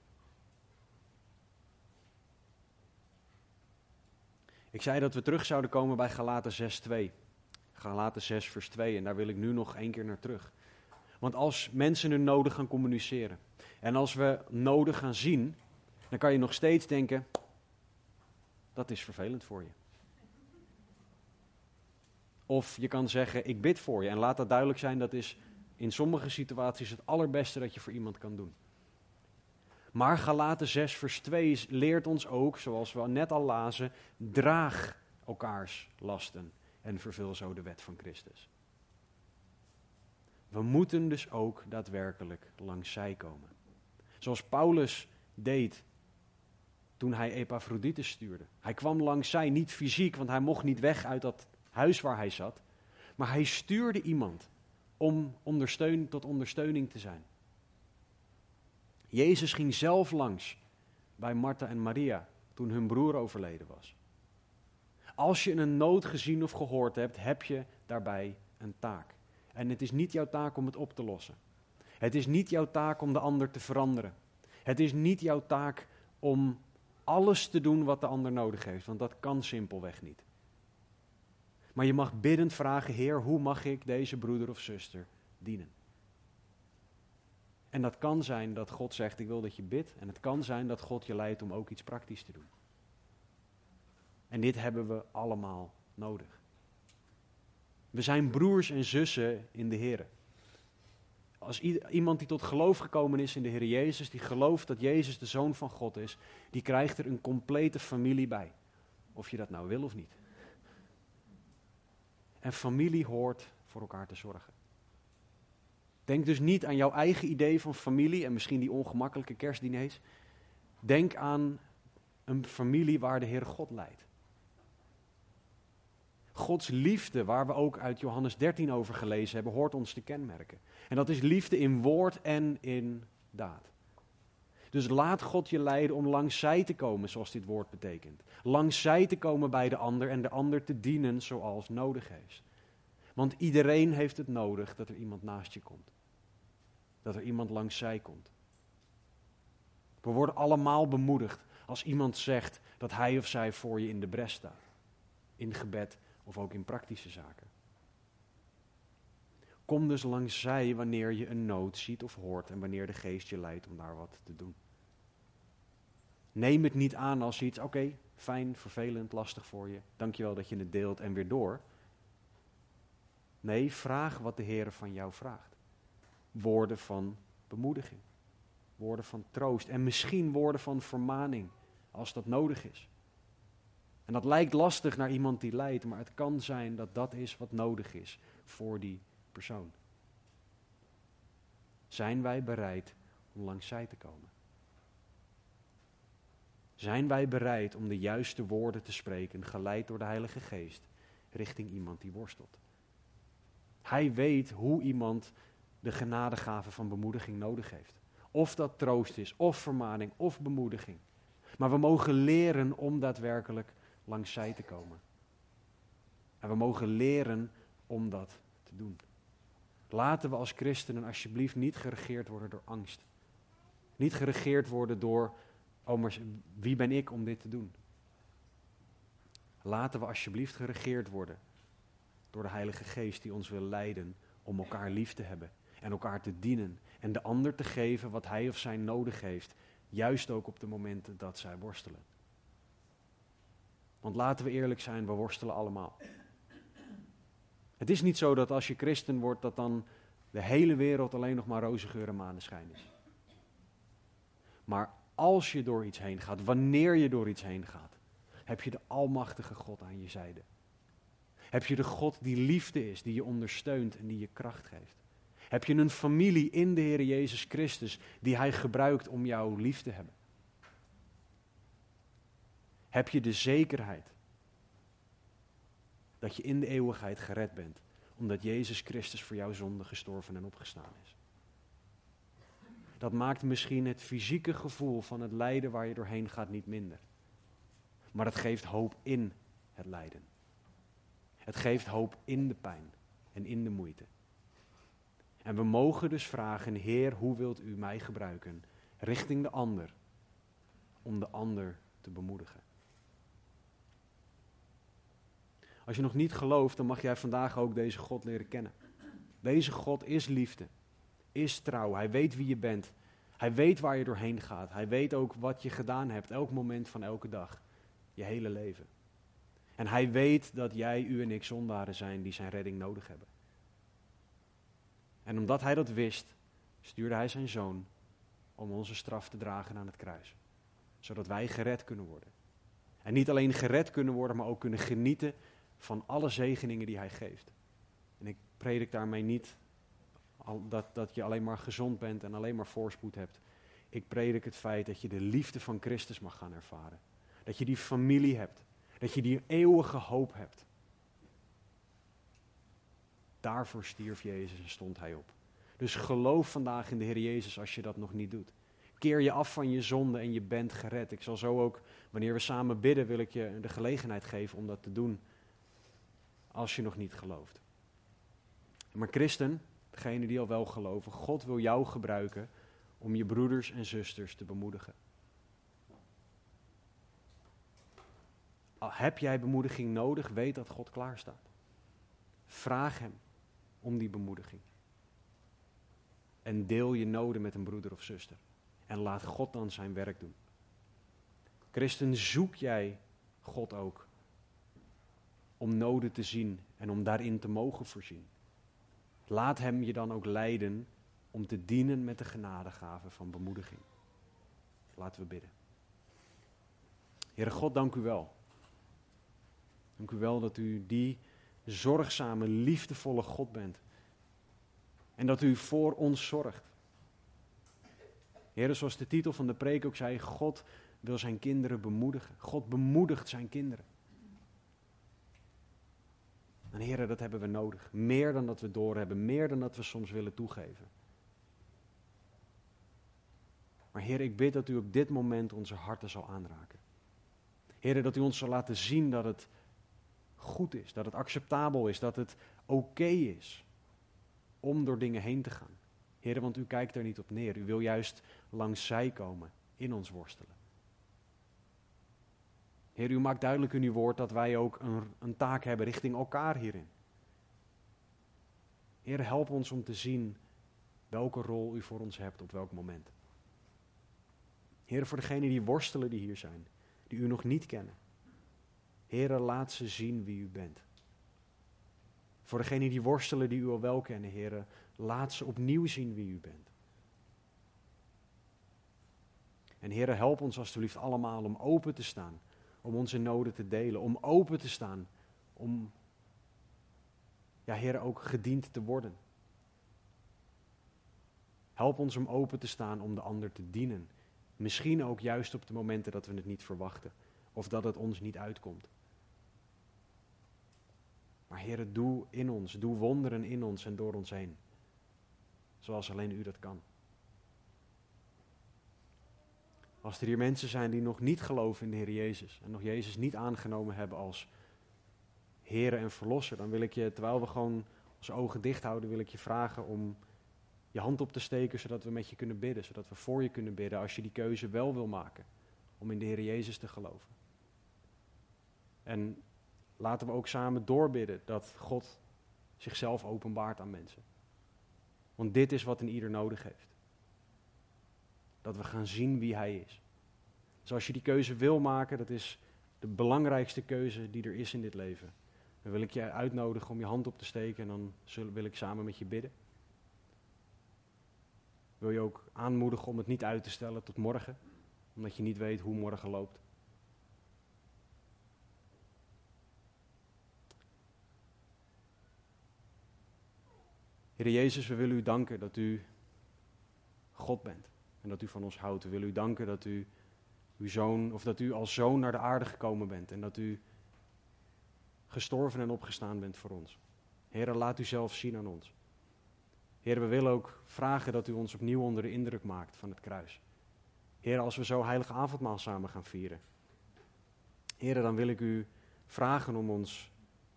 Ik zei dat we terug zouden komen bij Galaten zes twee. Galaten zes vers twee, en daar wil ik nu nog één keer naar terug. Want als mensen hun noden gaan communiceren en als we noden gaan zien, dan kan je nog steeds denken, dat is vervelend voor je. Of je kan zeggen, ik bid voor je. En laat dat duidelijk zijn, dat is in sommige situaties het allerbeste dat je voor iemand kan doen. Maar Galaten zes vers twee leert ons ook, zoals we net al lazen, draag elkaars lasten en vervul zo de wet van Christus. We moeten dus ook daadwerkelijk langs zij komen. Zoals Paulus deed toen hij Epaphroditus stuurde. Hij kwam langs zij, niet fysiek, want hij mocht niet weg uit dat huis waar hij zat. Maar hij stuurde iemand om ondersteun, tot ondersteuning te zijn. Jezus ging zelf langs bij Martha en Maria toen hun broer overleden was. Als je een nood gezien of gehoord hebt, heb je daarbij een taak. En het is niet jouw taak om het op te lossen. Het is niet jouw taak om de ander te veranderen. Het is niet jouw taak om alles te doen wat de ander nodig heeft, want dat kan simpelweg niet. Maar je mag biddend vragen, Heer, hoe mag ik deze broeder of zuster dienen? En dat kan zijn dat God zegt, ik wil dat je bidt. En het kan zijn dat God je leidt om ook iets praktisch te doen. En dit hebben we allemaal nodig. We zijn broers en zussen in de Heer. Als iemand die tot geloof gekomen is in de Heer Jezus, die gelooft dat Jezus de Zoon van God is, die krijgt er een complete familie bij. Of je dat nou wil of niet. En familie hoort voor elkaar te zorgen. Denk dus niet aan jouw eigen idee van familie en misschien die ongemakkelijke kerstdiners. Denk aan een familie waar de Heer God leidt. Gods liefde, waar we ook uit Johannes dertien over gelezen hebben, hoort ons te kenmerken. En dat is liefde in woord en in daad. Dus laat God je leiden om langs zij te komen, zoals dit woord betekent. Langs zij te komen bij de ander en de ander te dienen zoals nodig is. Want iedereen heeft het nodig dat er iemand naast je komt. Dat er iemand langs zij komt. We worden allemaal bemoedigd als iemand zegt dat hij of zij voor je in de bres staat. In gebed of ook in praktische zaken. Kom dus langs zij wanneer je een nood ziet of hoort en wanneer de geest je leidt om daar wat te doen. Neem het niet aan als iets, oké, okay, fijn, vervelend, lastig voor je. Dankjewel dat je het deelt en weer door. Nee, vraag wat de Heer van jou vraagt. Woorden van bemoediging. Woorden van troost. En misschien woorden van vermaning, als dat nodig is. En dat lijkt lastig naar iemand die lijdt, maar het kan zijn dat dat is wat nodig is voor die persoon. Zijn wij bereid om langs zij te komen? Zijn wij bereid om de juiste woorden te spreken, geleid door de Heilige Geest, richting iemand die worstelt? Hij weet hoe iemand de genadegave van bemoediging nodig heeft. Of dat troost is, of vermaning, of bemoediging. Maar we mogen leren om daadwerkelijk langs zij te komen. En we mogen leren om dat te doen. Laten we als christenen alsjeblieft niet geregeerd worden door angst. Niet geregeerd worden door, oh maar wie ben ik om dit te doen? Laten we alsjeblieft geregeerd worden door de Heilige Geest die ons wil leiden om elkaar lief te hebben en elkaar te dienen en de ander te geven wat hij of zij nodig heeft, juist ook op de momenten dat zij worstelen. Want laten we eerlijk zijn, we worstelen allemaal. Het is niet zo dat als je christen wordt, dat dan de hele wereld alleen nog maar roze geur en maneschijn is. Maar als je door iets heen gaat, wanneer je door iets heen gaat, heb je de almachtige God aan je zijde. Heb je de God die liefde is, die je ondersteunt en die je kracht geeft. Heb je een familie in de Heer Jezus Christus die Hij gebruikt om jou lief te hebben. Heb je de zekerheid dat je in de eeuwigheid gered bent, omdat Jezus Christus voor jouw zonde gestorven en opgestaan is. Dat maakt misschien het fysieke gevoel van het lijden waar je doorheen gaat niet minder. Maar dat geeft hoop in het lijden. Het geeft hoop in de pijn en in de moeite. En we mogen dus vragen, Heer, hoe wilt u mij gebruiken richting de ander, om de ander te bemoedigen. Als je nog niet gelooft, dan mag jij vandaag ook deze God leren kennen. Deze God is liefde, is trouw. Hij weet wie je bent. Hij weet waar je doorheen gaat. Hij weet ook wat je gedaan hebt, elk moment van elke dag, je hele leven. En hij weet dat jij, u en ik zondaren zijn die zijn redding nodig hebben. En omdat hij dat wist, stuurde hij zijn zoon om onze straf te dragen aan het kruis. Zodat wij gered kunnen worden. En niet alleen gered kunnen worden, maar ook kunnen genieten van alle zegeningen die hij geeft. En ik predik daarmee niet al dat, dat je alleen maar gezond bent en alleen maar voorspoed hebt. Ik predik het feit dat je de liefde van Christus mag gaan ervaren. Dat je die familie hebt. Dat je die eeuwige hoop hebt. Daarvoor stierf Jezus en stond hij op. Dus geloof vandaag in de Heer Jezus als je dat nog niet doet. Keer je af van je zonde en je bent gered. Ik zal zo ook, wanneer we samen bidden, wil ik je de gelegenheid geven om dat te doen. Als je nog niet gelooft. Maar christen, degene die al wel geloven, God wil jou gebruiken om je broeders en zusters te bemoedigen. Al heb jij bemoediging nodig, weet dat God klaar staat. Vraag hem om die bemoediging. En deel je noden met een broeder of zuster. En laat God dan zijn werk doen. Christen, zoek jij God ook om noden te zien en om daarin te mogen voorzien. Laat hem je dan ook leiden om te dienen met de genadegave van bemoediging. Laten we bidden. Heere God, dank u wel. Dank u wel dat u die zorgzame, liefdevolle God bent. En dat u voor ons zorgt. Heere, zoals de titel van de preek ook zei, God wil zijn kinderen bemoedigen. God bemoedigt zijn kinderen. En Heere, dat hebben we nodig. Meer dan dat we doorhebben, meer dan dat we soms willen toegeven. Maar Heere, ik bid dat u op dit moment onze harten zal aanraken. Heere, dat u ons zal laten zien dat het goed is, dat het acceptabel is, dat het oké is om door dingen heen te gaan. Heere, want u kijkt er niet op neer. U wil juist langs zij komen, in ons worstelen. Heer, u maakt duidelijk in uw woord dat wij ook een, een taak hebben richting elkaar hierin. Heer, help ons om te zien welke rol u voor ons hebt op welk moment. Heer, voor degenen die worstelen die hier zijn, die u nog niet kennen. Heer, laat ze zien wie u bent. Voor degenen die worstelen die u al wel kennen, Heer, laat ze opnieuw zien wie u bent. En Heer, help ons alstublieft allemaal om open te staan, om onze noden te delen, om open te staan, om, ja Heer, ook gediend te worden. Help ons om open te staan om de ander te dienen. Misschien ook juist op de momenten dat we het niet verwachten, of dat het ons niet uitkomt. Maar Heer, doe in ons, doe wonderen in ons en door ons heen. Zoals alleen u dat kan. Als er hier mensen zijn die nog niet geloven in de Heer Jezus en nog Jezus niet aangenomen hebben als Heer en Verlosser, dan wil ik je, terwijl we gewoon onze ogen dicht houden, wil ik je vragen om je hand op te steken, zodat we met je kunnen bidden, zodat we voor je kunnen bidden als je die keuze wel wil maken om in de Heer Jezus te geloven. En laten we ook samen doorbidden dat God zichzelf openbaart aan mensen. Want dit is wat een ieder nodig heeft. Dat we gaan zien wie Hij is. Dus als je die keuze wil maken, dat is de belangrijkste keuze die er is in dit leven. Dan wil ik je uitnodigen om je hand op te steken en dan zullen, wil ik samen met je bidden. Wil je ook aanmoedigen om het niet uit te stellen tot morgen, omdat je niet weet hoe morgen loopt. Heer Jezus, we willen u danken dat u God bent en dat u van ons houdt. We willen u danken dat u uw zoon, of dat u als zoon naar de aarde gekomen bent en dat u gestorven en opgestaan bent voor ons. Heer, laat u zelf zien aan ons. Heer, we willen ook vragen dat u ons opnieuw onder de indruk maakt van het kruis. Heer, als we zo heilige avondmaal samen gaan vieren. Heer, dan wil ik u vragen om ons,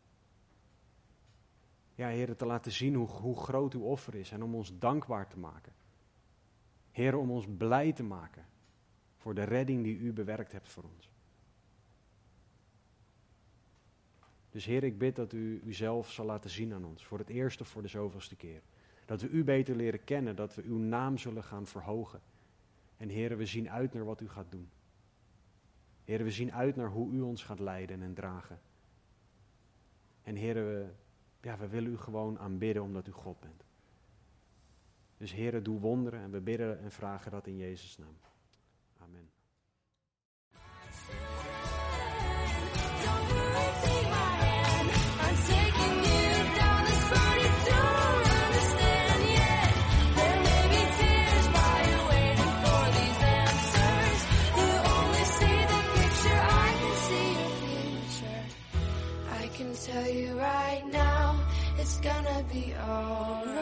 ja, Heer, te laten zien hoe, hoe groot uw offer is en om ons dankbaar te maken. Heer, om ons blij te maken voor de redding die u bewerkt hebt voor ons. Dus Heer, ik bid dat u uzelf zal laten zien aan ons, voor het eerste of voor de zoveelste keer. Dat we u beter leren kennen, dat we uw naam zullen gaan verhogen. En Heer, we zien uit naar wat u gaat doen. Heer, we zien uit naar hoe u ons gaat leiden en dragen. En Heer, we, ja, we willen u gewoon aanbidden omdat u God bent. Dus Heer, doe wonderen en we bidden en vragen dat in Jezus' naam. Amen. Tell you right now, it's gonna be alright.